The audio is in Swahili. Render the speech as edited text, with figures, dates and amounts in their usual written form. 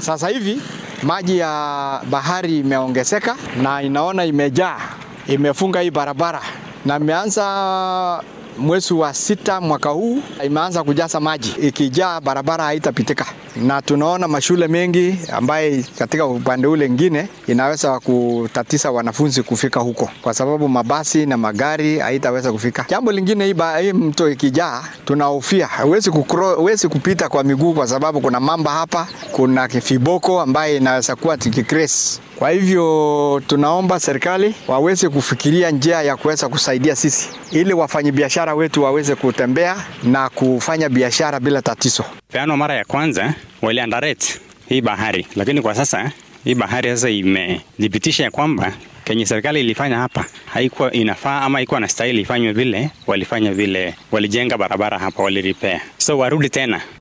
Sasa hivi maji ya bahari imeongezeka na inaona imejaa, imefunga hii barabara na imeanza mwezi wa 6 mwaka huu imeanza kujaza maji. Ikijaa barabara haitapitika. Na tunaona mashule mengi ambaye katika upande ule mwingine inaweza kutatiza wanafunzi kufika huko kwa sababu mabasi na magari haitaweza kufika. Jambo lingine hii mto ikijaa tunahofia huwezi kupita kwa miguu kwa sababu kuna mamba hapa, kuna viboko ambaye inaweza kuwa tikikres. Kwa hivyo tunaomba serikali waweze kufikiria njia ya kuweza kusaidia sisi ili wafanyabiashara wetu waweze kutembea na kufanya biashara bila tatizo. Peano mara ya kwanza wali underrate hii bahari, lakini kwa sasa hii bahari sasa imedhibitisha ya kwamba kenye serikali ilifanya hapa haikuwa inafaa ama haikuwa na style ifanywe vile walifanya, vile walijenga barabara hapa, wali repair. So warudi tena.